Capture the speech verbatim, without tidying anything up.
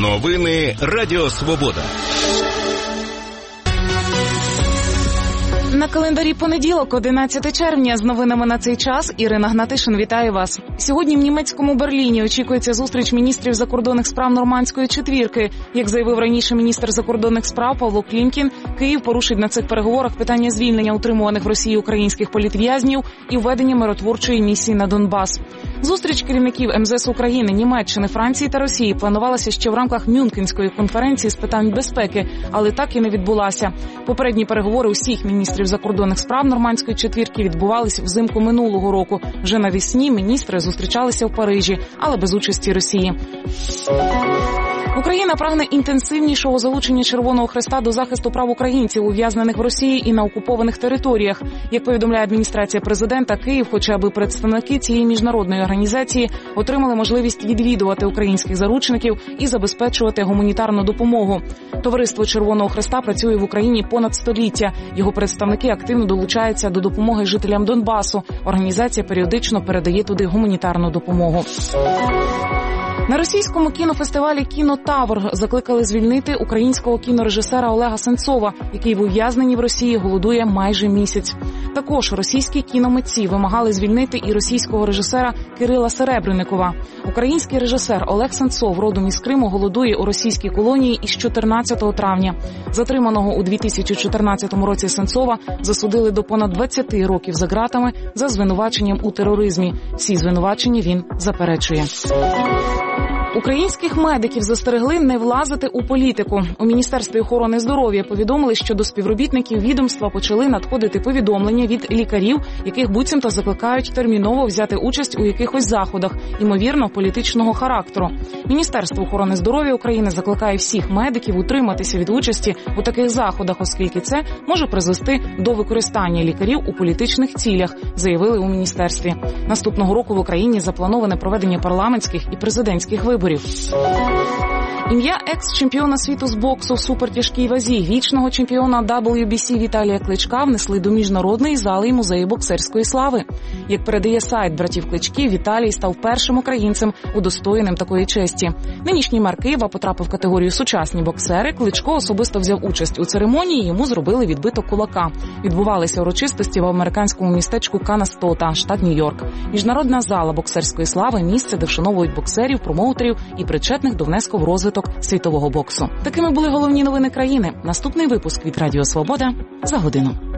Новини Радіо Свобода. На календарі понеділок, одинадцяте червня. З новинами на цей час Ірина Гнатишин вітає вас. Сьогодні в німецькому Берліні очікується зустріч міністрів закордонних справ нормандської четвірки. Як заявив раніше міністр закордонних справ Павло Клімкін, Київ порушить на цих переговорах питання звільнення утримуваних в Росії українських політв'язнів і введення миротворчої місії на Донбас. Зустріч керівників ем зе ес України, Німеччини, Франції та Росії планувалася ще в рамках Мюнхенської конференції з питань безпеки, але так і не відбулася. Попередні переговори усіх міністрів закордонних справ нормандської четвірки відбувалися взимку минулого року. Вже навесні міністри зустрічалися в Парижі, але без участі Росії. Україна прагне інтенсивнішого залучення Червоного Хреста до захисту прав українців, ув'язнених в Росії і на окупованих територіях. Як повідомляє адміністрація президента, Київ хоче, аби представники цієї міжнародної організації отримали можливість відвідувати українських заручників і забезпечувати гуманітарну допомогу. Товариство Червоного Хреста працює в Україні понад століття. Його представники активно долучаються до допомоги жителям Донбасу. Організація періодично передає туди гуманітарну допомогу. На російському кінофестивалі «Кінотавр» закликали звільнити українського кінорежисера Олега Сенцова, який в ув'язненні в Росії голодує майже місяць. Також російські кіномитці вимагали звільнити і російського режисера Кирила Серебренникова. Український режисер Олег Сенцов, родом із Криму, голодує у російській колонії із чотирнадцятого травня. Затриманого у дві тисячі чотирнадцятому році Сенцова засудили до понад двадцяти років за ґратами за звинуваченням у тероризмі. Всі звинувачення він заперечує. Українських медиків застерегли не влазити у політику. У Міністерстві охорони здоров'я повідомили, що до співробітників відомства почали надходити повідомлення від лікарів, яких буцімто закликають терміново взяти участь у якихось заходах, ймовірно, політичного характеру. Міністерство охорони здоров'я України закликає всіх медиків утриматися від участі у таких заходах, оскільки це може призвести до використання лікарів у політичних цілях, заявили у міністерстві. Наступного року в Україні заплановане проведення парламентських і президентських виборів. Ім'я екс-чемпіона світу з боксу в супертяжкій вазі, вічного чемпіона дабл ю бі сі Віталія Кличка внесли до міжнародної зали і музею боксерської слави. Як передає сайт братів Кличків, Віталій став першим українцем, удостоєним такої честі. Нинішній мер Києва потрапив в категорію сучасні боксери. Кличко особисто взяв участь у церемонії, йому зробили відбиток кулака. Відбувалися урочистості в американському містечку Канастота, штат Нью-Йорк. Міжнародна зала боксерської слави – місце, де вшановують боксерів, промоутерів і причетних до внеску в розвиток світового боксу. Такими були головні новини країни. Наступний випуск від Радіо Свобода за годину.